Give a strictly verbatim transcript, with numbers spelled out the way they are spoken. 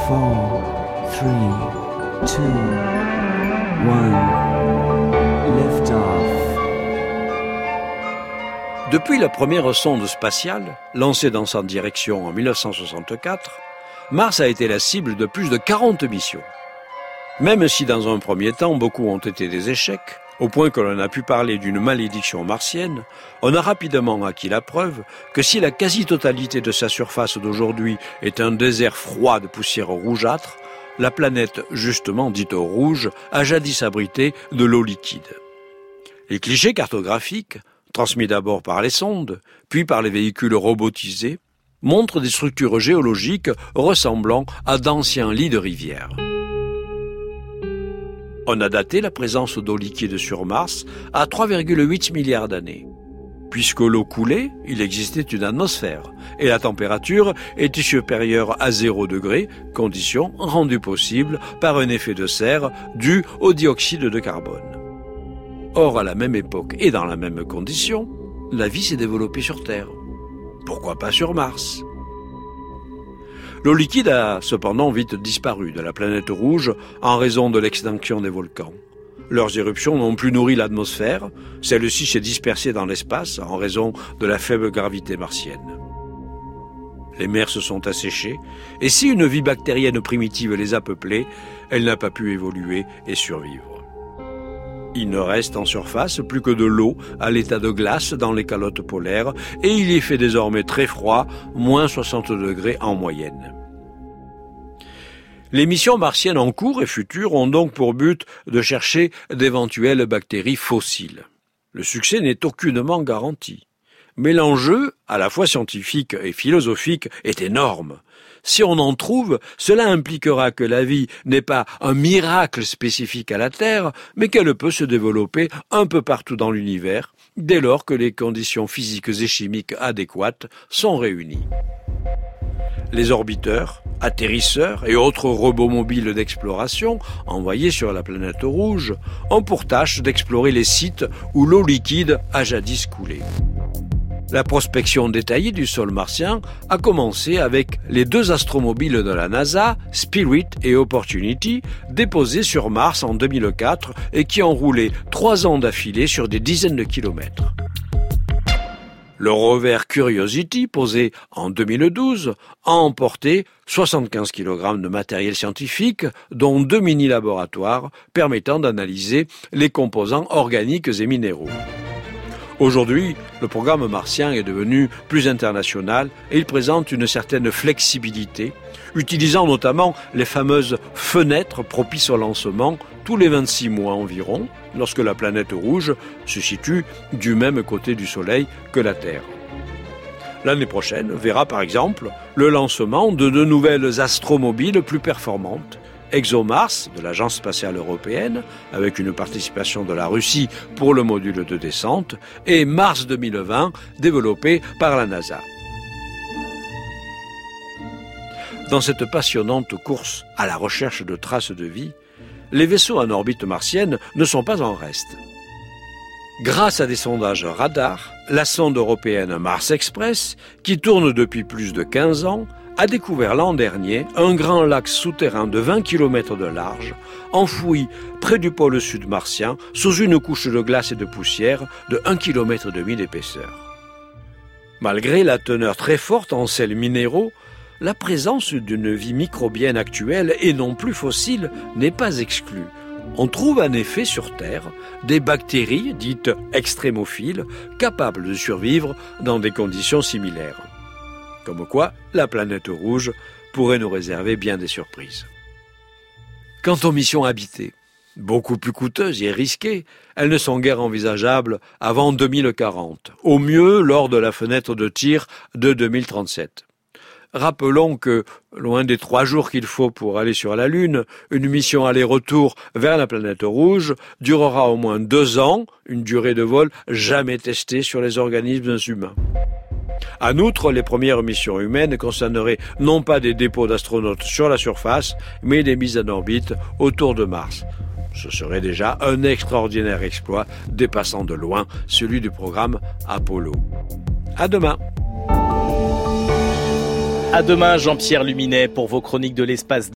four, three, two, one, lift off. Depuis la première sonde spatiale, lancée dans sa direction en dix-neuf cent soixante-quatre, Mars a été la cible de plus de quarante missions. Même si dans un premier temps, beaucoup ont été des échecs, au point que l'on a pu parler d'une malédiction martienne, on a rapidement acquis la preuve que si la quasi-totalité de sa surface d'aujourd'hui est un désert froid de poussière rougeâtre, la planète justement dite rouge a jadis abrité de l'eau liquide. Les clichés cartographiques, transmis d'abord par les sondes, puis par les véhicules robotisés, montrent des structures géologiques ressemblant à d'anciens lits de rivières. On a daté la présence d'eau liquide sur Mars à trois virgule huit milliards d'années. Puisque l'eau coulait, il existait une atmosphère et la température était supérieure à zéro degré, condition rendue possible par un effet de serre dû au dioxyde de carbone. Or, à la même époque et dans la même condition, la vie s'est développée sur Terre. Pourquoi pas sur Mars ? L'eau liquide a cependant vite disparu de la planète rouge en raison de l'extinction des volcans. Leurs éruptions n'ont plus nourri l'atmosphère, celle-ci s'est dispersée dans l'espace en raison de la faible gravité martienne. Les mers se sont asséchées, et si une vie bactérienne primitive les a peuplées, elle n'a pas pu évoluer et survivre. Il ne reste en surface plus que de l'eau à l'état de glace dans les calottes polaires et il y fait désormais très froid, moins soixante degrés en moyenne. Les missions martiennes en cours et futures ont donc pour but de chercher d'éventuelles bactéries fossiles. Le succès n'est aucunement garanti. Mais l'enjeu, à la fois scientifique et philosophique, est énorme. Si on en trouve, cela impliquera que la vie n'est pas un miracle spécifique à la Terre, mais qu'elle peut se développer un peu partout dans l'univers, dès lors que les conditions physiques et chimiques adéquates sont réunies. Les orbiteurs, atterrisseurs et autres robots mobiles d'exploration envoyés sur la planète rouge ont pour tâche d'explorer les sites où l'eau liquide a jadis coulé. La prospection détaillée du sol martien a commencé avec les deux astromobiles de la NASA, Spirit et Opportunity, déposés sur Mars en deux mille quatre et qui ont roulé trois ans d'affilée sur des dizaines de kilomètres. Le rover Curiosity, posé en deux mille douze, a emporté soixante-quinze kilogrammes de matériel scientifique, dont deux mini-laboratoires permettant d'analyser les composants organiques et minéraux. Aujourd'hui, le programme martien est devenu plus international et il présente une certaine flexibilité, utilisant notamment les fameuses fenêtres propices au lancement tous les vingt-six mois environ, lorsque la planète rouge se situe du même côté du Soleil que la Terre. L'année prochaine verra par exemple le lancement de deux nouvelles astromobiles plus performantes, ExoMars de l'Agence spatiale européenne, avec une participation de la Russie pour le module de descente, et Mars deux mille vingt, développé par la NASA. Dans cette passionnante course à la recherche de traces de vie, les vaisseaux en orbite martienne ne sont pas en reste. Grâce à des sondages radars, la sonde européenne Mars Express, qui tourne depuis plus de quinze ans, a découvert l'an dernier un grand lac souterrain de vingt kilomètres de large, enfoui près du pôle sud martien, sous une couche de glace et de poussière de un virgule cinq kilomètres d'épaisseur. Malgré la teneur très forte en sels minéraux, la présence d'une vie microbienne actuelle et non plus fossile n'est pas exclue. On trouve en effet sur Terre des bactéries dites extrémophiles capables de survivre dans des conditions similaires. Comme quoi, la planète rouge pourrait nous réserver bien des surprises. Quant aux missions habitées, beaucoup plus coûteuses et risquées, elles ne sont guère envisageables avant deux mille quarante, au mieux lors de la fenêtre de tir de deux mille trente-sept. Rappelons que, loin des trois jours qu'il faut pour aller sur la Lune, une mission aller-retour vers la planète rouge durera au moins deux ans, une durée de vol jamais testée sur les organismes humains. En outre, les premières missions humaines concerneraient non pas des dépôts d'astronautes sur la surface, mais des mises en orbite autour de Mars. Ce serait déjà un extraordinaire exploit dépassant de loin celui du programme Apollo. À demain. À demain, Jean-Pierre Luminet, pour vos chroniques de l'espace.